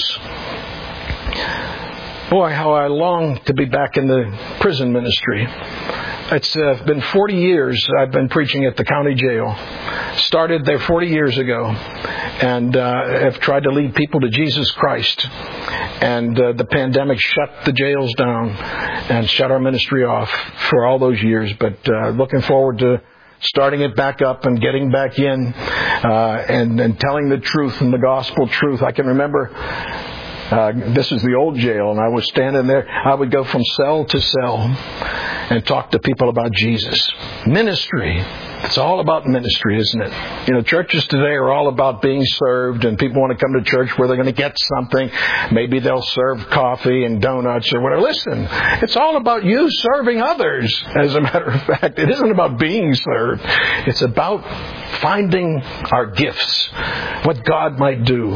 Boy, how I long to be back in the prison ministry. It's uh, been forty years I've been preaching at the county jail. Started there forty years ago, and uh, have tried to lead people to Jesus Christ. And uh, the pandemic shut the jails down and shut our ministry off for all those years. But uh, looking forward to starting it back up and getting back in uh, and, and telling the truth and the gospel truth. I can remember uh, this is the old jail, and I was standing there. I would go from cell to cell and talk to people about Jesus. Ministry. It's all about ministry, isn't it? You know, churches today are all about being served, and people want to come to church where they're going to get something. Maybe they'll serve coffee and donuts or whatever. Listen, it's all about you serving others, as a matter of fact. It isn't about being served. It's about finding our gifts, what God might do.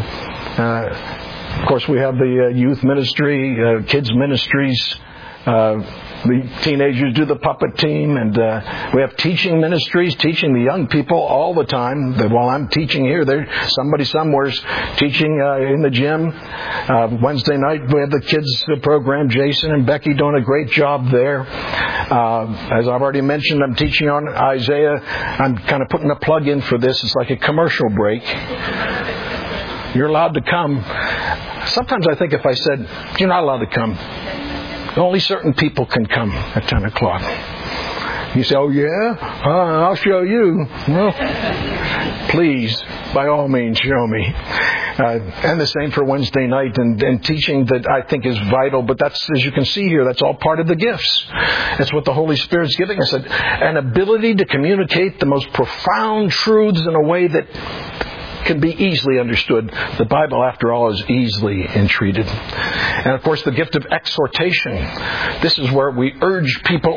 Uh, of course, we have the uh, youth ministry, uh, kids ministries, uh, the teenagers do the puppet team, and uh, we have teaching ministries, teaching the young people all the time. While I'm teaching here, there's somebody somewhere's teaching uh, in the gym. Uh, Wednesday night, we have the kids program. Jason and Becky doing a great job there. Uh, as I've already mentioned, I'm teaching on Isaiah. I'm kind of putting a plug in for this. It's like a commercial break. You're allowed to come. Sometimes I think if I said, you're not allowed to come, only certain people can come at ten o'clock. You say, oh yeah? Uh, I'll show you. Well, please, by all means, show me. Uh, and the same for Wednesday night and, and teaching that I think is vital. But that's, as you can see here, that's all part of the gifts. That's what the Holy Spirit's giving us. An ability to communicate the most profound truths in a way that can be easily understood. The Bible, after all, is easily entreated. And of course, the gift of exhortation. This is where we urge people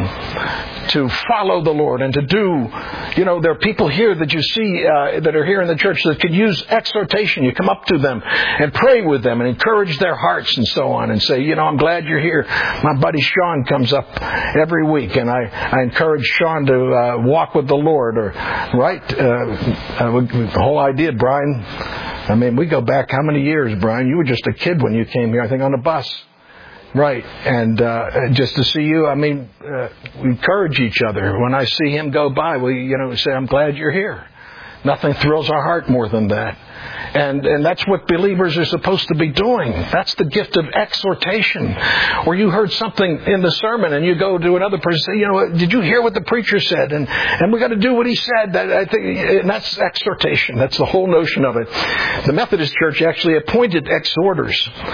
on to follow the Lord and to do. You know, there are people here that you see uh, that are here in the church that could use exhortation. You come up to them and pray with them and encourage their hearts and so on and say, you know, I'm glad you're here. My buddy Sean comes up every week, and I, I encourage Sean to uh, walk with the Lord. Or right, uh, uh, the whole idea, Brian. I mean, we go back how many years, Brian? You were just a kid when you came here, I think, on the bus. Right. And uh, just to see you, I mean, uh, we encourage each other. When I see him go by, we, you know, say, I'm glad you're here. Nothing thrills our heart more than that. And and that's what believers are supposed to be doing. That's the gift of exhortation. Or you heard something in the sermon and you go to another person and say, you know, did you hear what the preacher said? And and we got to do what he said. That, I think, and that's exhortation. That's the whole notion of it. The Methodist Church actually appointed exhorters.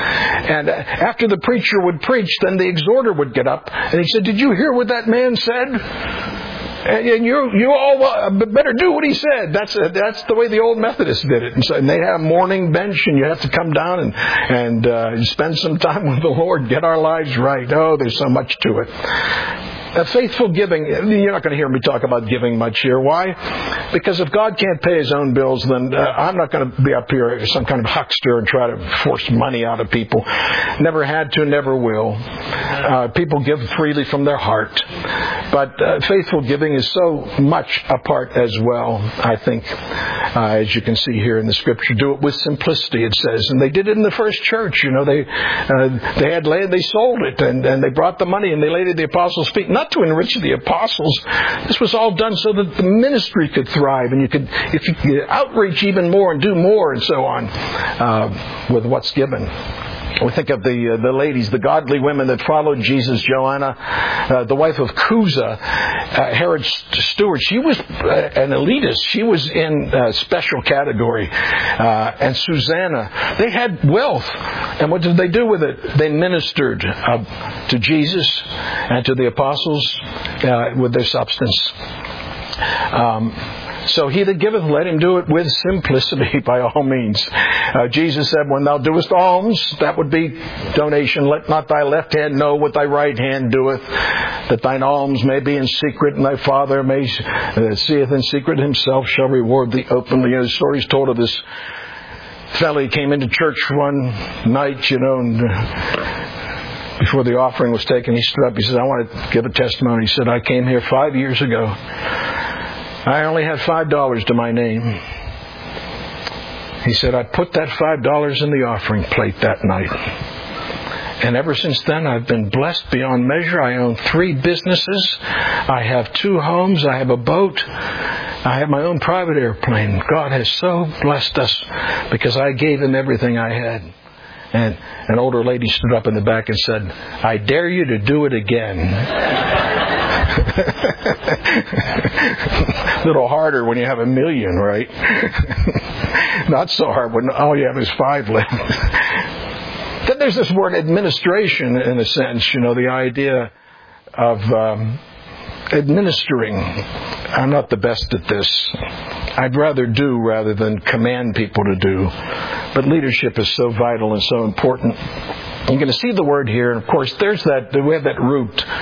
And after the preacher would preach, then the exhorter would get up and he said, did you hear what that man said? And you you all better do what he said. That's that's the way the old Methodists did it. And so and they had a morning bench, and you have to come down and and uh, spend some time with the Lord, get our lives right. Oh, there's so much to it. A faithful giving, you're not going to hear me talk about giving much here. Why? Because if God can't pay his own bills, then uh, I'm not going to be up here as some kind of huckster and try to force money out of people. Never had to, never will. Uh, people give freely from their heart. But uh, faithful giving is so much a part as well, I think, uh, as you can see here in the Scripture. Do it with simplicity, it says. And they did it in the first church. You know, they uh, they had land, they sold it, and, and they brought the money and they laid it at the apostles' feet. Not to enrich the apostles. This was all done so that the ministry could thrive, and you could, if you could outreach even more and do more and so on uh, with what's given. We think of the uh, the ladies, the godly women that followed Jesus. Joanna, uh, the wife of Cusa, uh, Herod's steward. She was uh, an elitist. She was in a special category. Uh, and Susanna, they had wealth. And what did they do with it? They ministered uh, to Jesus and to the apostles uh, with their substance. Um, So he that giveth, let him do it with simplicity, by all means. Uh, Jesus said, when thou doest alms, that would be donation. Let not thy left hand know what thy right hand doeth, that thine alms may be in secret, and thy Father may uh, seeth in secret himself shall reward thee openly. You know, the story's told of this fellow. He came into church one night, you know, and uh, before the offering was taken, he stood up. He said, I want to give a testimony. He said, I came here five years ago. I only had five dollars to my name. He said, I put that five dollars in the offering plate that night. And ever since then, I've been blessed beyond measure. I own three businesses. I have two homes. I have a boat. I have my own private airplane. God has so blessed us because I gave him everything I had. And an older lady stood up in the back and said, I dare you to do it again. A little harder when you have a million, right? Not so hard when all you have is five left. Then there's this word administration, in a sense, you know, the idea of um, administering. I'm not the best at this. I'd rather do rather than command people to do. But leadership is so vital and so important. You're going to see the word here, and of course, there's that. We have that root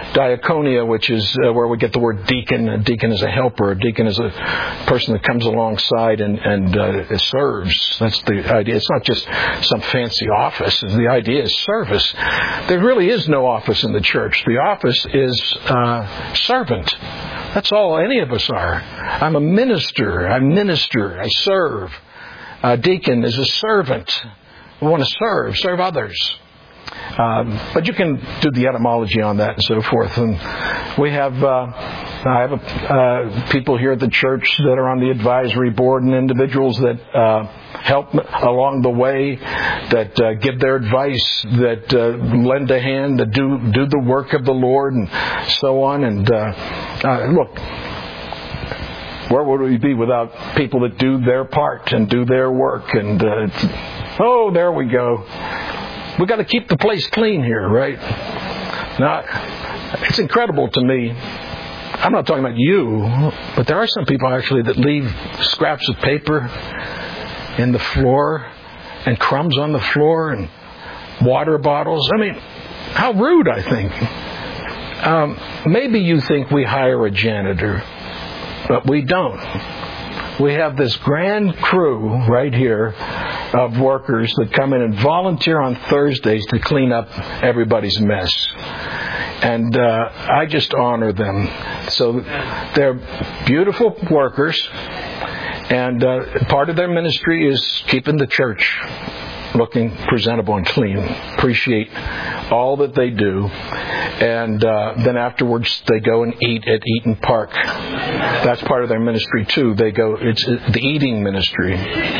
diaconia, which is uh, where we get the word deacon. A deacon is a helper. A deacon is a person that comes alongside and, and uh, serves. That's the idea. It's not just some fancy office. The idea is service. There really is no office in the church. The office is uh, servant. That's all any of us are. I'm a minister. I minister. I serve. A deacon is a servant. We want to serve, serve others. Um, but you can do the etymology on that and so forth. And we have, uh, I have uh, people here at the church that are on the advisory board and individuals that uh, help along the way, that uh, give their advice, that uh, lend a hand, that do do the work of the Lord, and so on. And uh, uh, look, where would we be without people that do their part and do their work? And uh, oh, there we go. We've got to keep the place clean here, right? Now, it's incredible to me. I'm not talking about you, but there are some people actually that leave scraps of paper in the floor and crumbs on the floor and water bottles. I mean, how rude, I think. Um, maybe you think we hire a janitor, but we don't. We have this grand crew right here of workers that come in and volunteer on Thursdays to clean up everybody's mess. And uh, I just honor them. So they're beautiful workers, and uh, part of their ministry is keeping the church looking presentable and clean. Appreciate all that they do. And uh, then afterwards they go and eat at Eaton Park. That's part of their ministry too. They go, it's the eating ministry.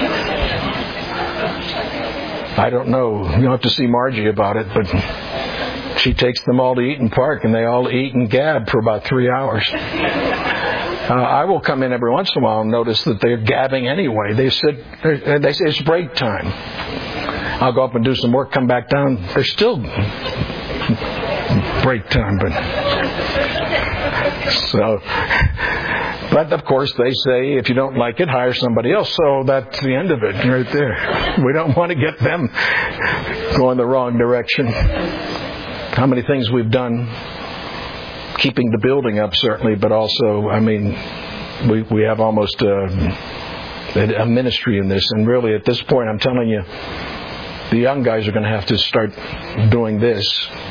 I don't know. You'll have to see Margie about it, but she takes them all to Eaton Park and they all eat and gab for about three hours. Uh, I will come in every once in a while and notice that they're gabbing anyway. They sit, they say it's break time. I'll go up and do some work, come back down. They're still break time, but so. But of course, they say if you don't like it, hire somebody else. So that's the end of it, right there. We don't want to get them going the wrong direction. How many things we've done, keeping the building up certainly, but also, I mean, we we have almost a, a ministry in this. And really, at this point, I'm telling you, the young guys are going to have to start doing this.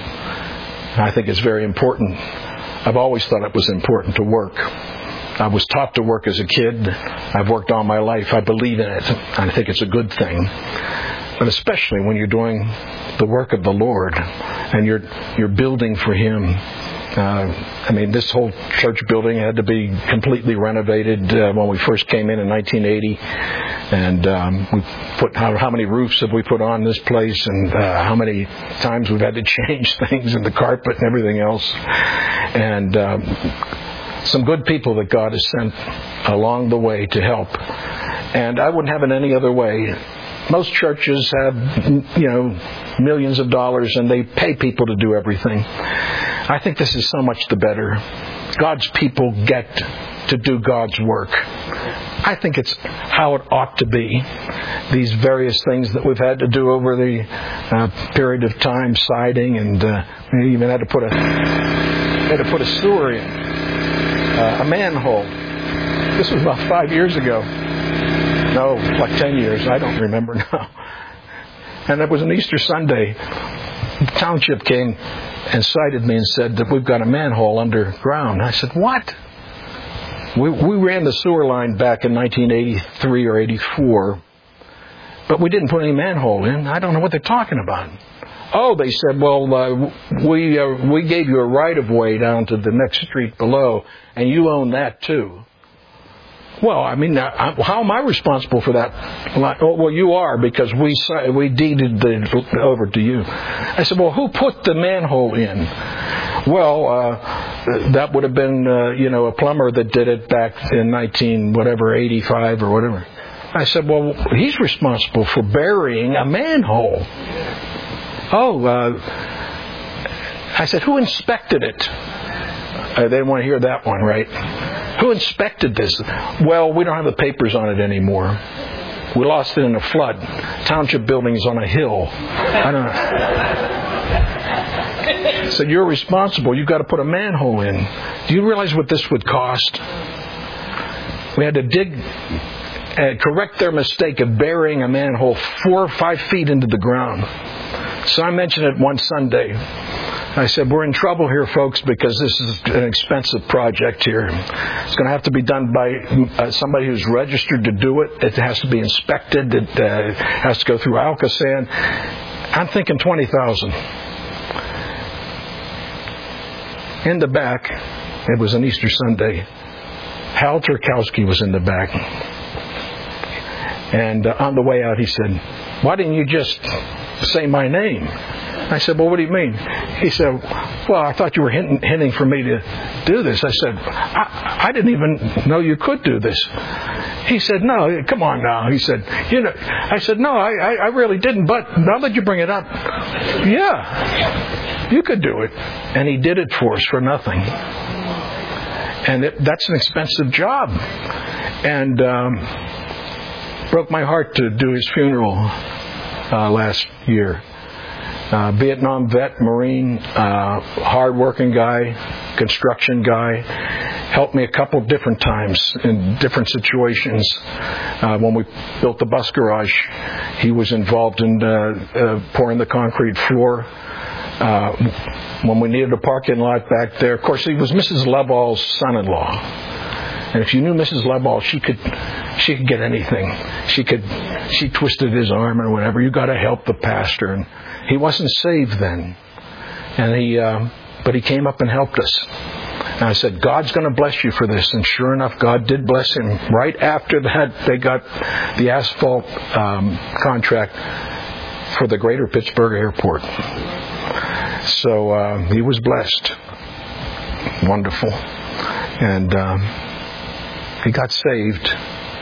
I think it's very important. I've always thought it was important to work. I was taught to work as a kid. I've worked all my life. I believe in it. I think it's a good thing. But especially when you're doing the work of the Lord and you're you're building for Him. Uh, I mean, this whole church building had to be completely renovated uh, when we first came in in nineteen eighty. And um, we put how, how many roofs have we put on this place, and uh, how many times we've had to change things and the carpet and everything else. And um, some good people that God has sent along the way to help. And I wouldn't have it any other way. Most churches have, you know, millions of dollars and they pay people to do everything. I think this is so much the better. God's people get to do God's work. I think it's how it ought to be. These various things that we've had to do over the uh, period of time, siding, and uh, we even had to put a had to put a sewer in, uh, a manhole. This was about five years ago. No, like ten years. I don't remember now. And it was an Easter Sunday. The township came and cited me and said that we've got a manhole underground. I said, what? We, we ran the sewer line back in nineteen eighty-three or eighty-four, but we didn't put any manhole in. I don't know what they're talking about. Oh, they said, well, uh, we uh, we gave you a right-of-way down to the next street below, and you own that too. Well, I mean, how am I responsible for that? Well, you are, because we we deeded it over to you. I said, well, who put the manhole in? Well, uh, that would have been, uh, you know, a plumber that did it back in nineteen whatever eighty-five or whatever. I said, well, he's responsible for burying a manhole. Oh, uh, I said, who inspected it? Uh, they didn't want to hear that one, right? Who inspected this? Well, we don't have the papers on it anymore. We lost it in a flood. Township building is on a hill. I don't know. So you're responsible. You've got to put a manhole in. Do you realize what this would cost? We had to dig, uh, correct their mistake of burying a manhole four or five feet into the ground. So I mentioned it one Sunday. I said, we're in trouble here, folks, because this is an expensive project here. It's going to have to be done by uh, somebody who's registered to do it. It has to be inspected. It uh, has to go through Alcosan. I'm thinking twenty thousand dollars. In the back, it was an Easter Sunday, Hal Turkowski was in the back. And uh, on the way out, he said, why didn't you just say my name? I said, well, what do you mean? He said, well, I thought you were hinting, hinting for me to do this. I said, I, I didn't even know you could do this. He said, no, come on now. He said, you know, I said, no, I, I really didn't, but now that you bring it up, yeah, you could do it. And he did it for us for nothing. And it, that's an expensive job. And um, broke my heart to do his funeral uh, last year. Uh, Vietnam vet, Marine, uh, hard-working guy, construction guy, helped me a couple different times in different situations. Uh, when we built the bus garage, he was involved in uh, uh, pouring the concrete floor. Uh, when we needed a parking lot back there, of course, he was Missus Leball's son-in-law. And if you knew Missus Leball, she could she could get anything. She could she twisted his arm or whatever. You got to help the pastor. And he wasn't saved then, and he uh, but he came up and helped us. And I said, God's going to bless you for this. And sure enough, God did bless him. Right after that, they got the asphalt um, contract for the Greater Pittsburgh Airport. So uh, he was blessed. Wonderful. And um, he got saved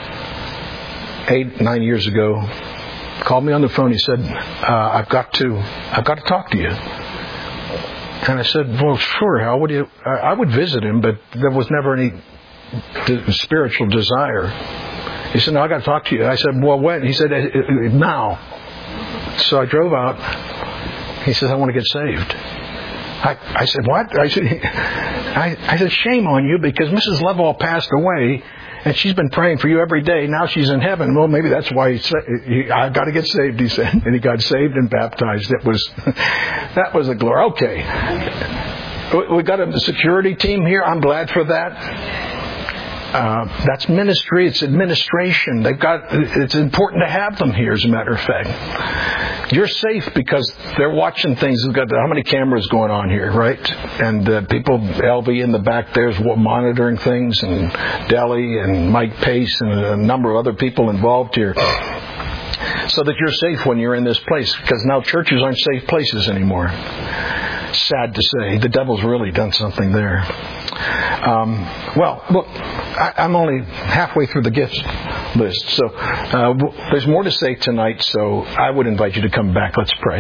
eight, nine years ago. Called me on the phone. He said, uh, "I've got to, I've got to talk to you." And I said, "Well, sure. How would you?" I would visit him, but there was never any de- spiritual desire. He said, "No, I got to talk to you." I said, "Well, when?" He said, "Now." So I drove out. He says, "I want to get saved." I, I said, "What?" I said, I, I said, "Shame on you, because Missus Lovell passed away. And she's been praying for you every day. Now she's in heaven." Well, maybe that's why he said, he, "I've got to get saved," he said. And he got saved and baptized. It was, that was a glory. Okay. We got a security team here. I'm glad for that. Uh, that's ministry. It's administration. They've got, it's important to have them here, as a matter of fact. You're safe because they're watching things. We've got how many cameras going on here, right? And uh, people, L V in the back there's monitoring things, and Deli and Mike Pace and a number of other people involved here, so that you're safe when you're in this place. Because now churches aren't safe places anymore. Sad to say, the devil's really done something there. Um, well, look, I, I'm only halfway through the gifts list, so uh, there's more to say tonight, so I would invite you to come back. Let's pray.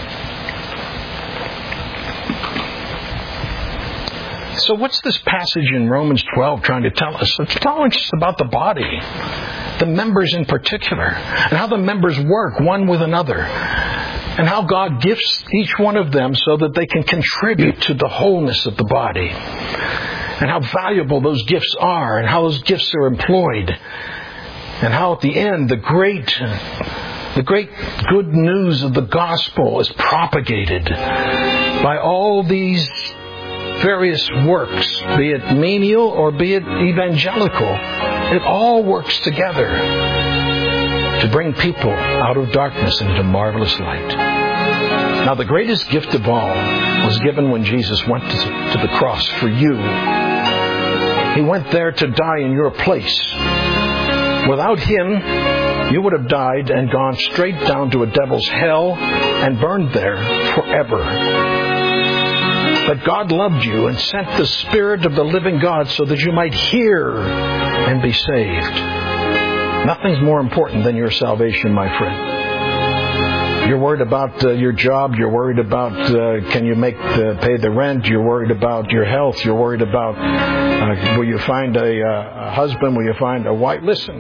So what's this passage in Romans twelve trying to tell us? It's telling us about the body, the members in particular, and how the members work one with another, and how God gifts each one of them so that they can contribute to the wholeness of the body, and how valuable those gifts are, and how those gifts are employed, and how at the end the great, the great good news of the gospel is propagated by all these various works, be it menial or be it evangelical. It all works together to bring people out of darkness into marvelous light. Now, the greatest gift of all was given when Jesus went to, to the cross for you. He went there to die in your place. Without Him, you would have died and gone straight down to a devil's hell and burned there forever. But God loved you and sent the Spirit of the living God so that you might hear and be saved. Nothing's more important than your salvation, my friend. You're worried about uh, your job. You're worried about uh, can you make the, pay the rent. You're worried about your health. You're worried about uh, will you find a, uh, a husband? Will you find a wife? Listen,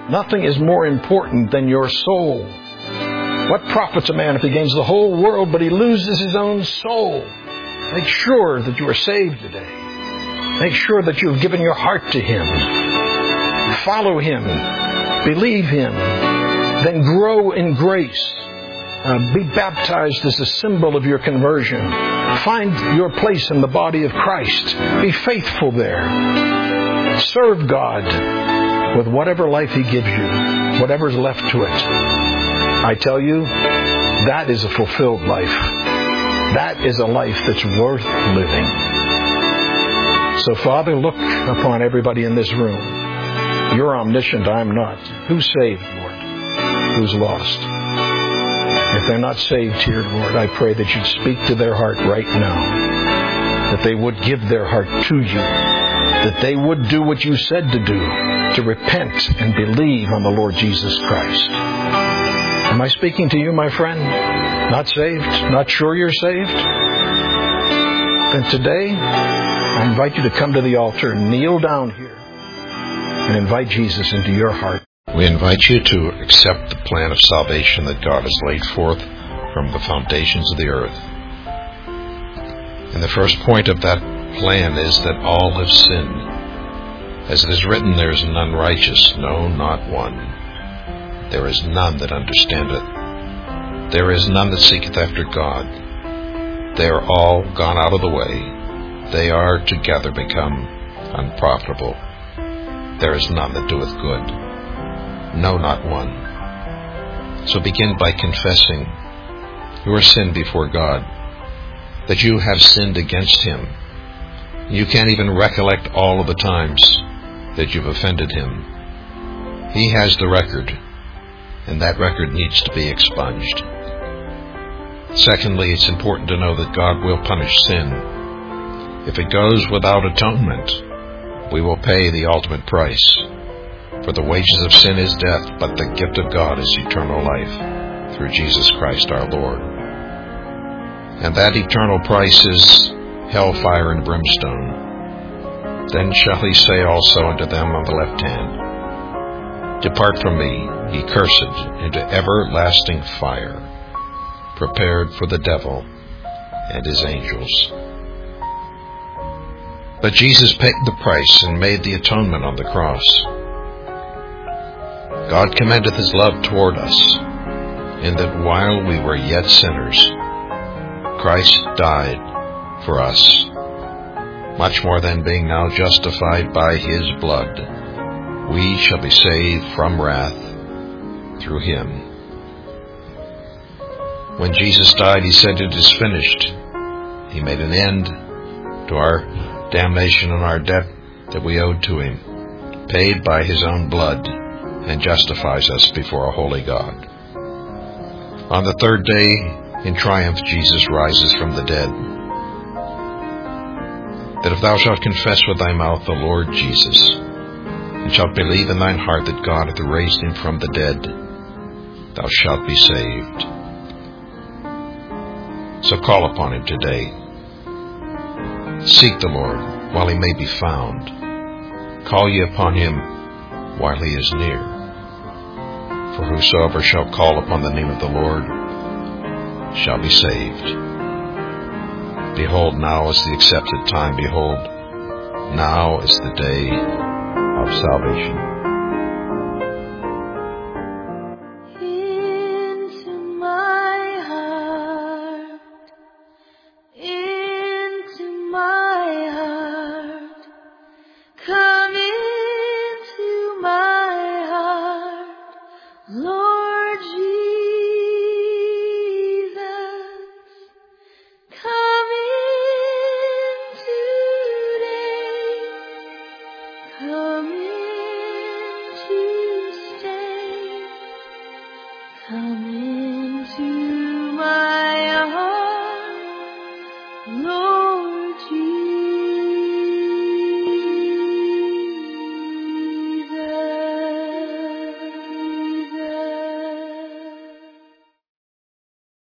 Nothing is more important than your soul. What profits a man if he gains the whole world but he loses his own soul? Make sure that you are saved today. Make sure that you have given your heart to Him. Follow Him. Believe Him. Then grow in grace. Uh, be baptized as a symbol of your conversion. Find your place in the body of Christ. Be faithful there. Serve God with whatever life He gives you, whatever's left to it. I tell you, that is a fulfilled life. That is a life that's worth living. So, Father, look upon everybody in this room. You're omniscient, I'm not. Who's saved, Lord? Who's lost? If they're not saved here, Lord, I pray that you'd speak to their heart right now. That they would give their heart to you. That they would do what you said to do, to repent and believe on the Lord Jesus Christ. Am I speaking to you, my friend? Not saved? Not sure you're saved? Then today, I invite you to come to the altar, kneel down here, and invite Jesus into your heart. We invite you to accept the plan of salvation that God has laid forth from the foundations of the earth. And the first point of that plan is that all have sinned. As it is written, there is none righteous, no, not one. There is none that understandeth. There is none that seeketh after God. They are all gone out of the way. They are together become unprofitable. There is none that doeth good. No, not one. So begin by confessing your sin before God, that you have sinned against Him. You can't even recollect all of the times that you've offended Him. He has the record, and that record needs to be expunged. Secondly, it's important to know that God will punish sin. If it goes without atonement, we will pay the ultimate price. For the wages of sin is death, but the gift of God is eternal life through Jesus Christ our Lord. And that eternal price is hellfire and brimstone. Then shall He say also unto them on the left hand, Depart from me, ye cursed, into everlasting fire, prepared for the devil and his angels. But Jesus paid the price and made the atonement on the cross. God commendeth His love toward us, in that while we were yet sinners, Christ died for us. Much more than being now justified by His blood, we shall be saved from wrath through Him. When Jesus died, He said, It is finished. He made an end to our damnation and our debt that we owed to Him, paid by His own blood, and justifies us before a holy God. On the third day, in triumph, Jesus rises from the dead. That if thou shalt confess with thy mouth the Lord Jesus, and shalt believe in thine heart that God hath raised Him from the dead, thou shalt be saved. So call upon Him today. Seek the Lord while He may be found. Call ye upon Him while He is near. For whosoever shall call upon the name of the Lord shall be saved. Behold, now is the accepted time. Behold, now is the day of salvation. Into my heart, into my heart, come into my heart, Lord Jesus, come in today, come in to stay, come in.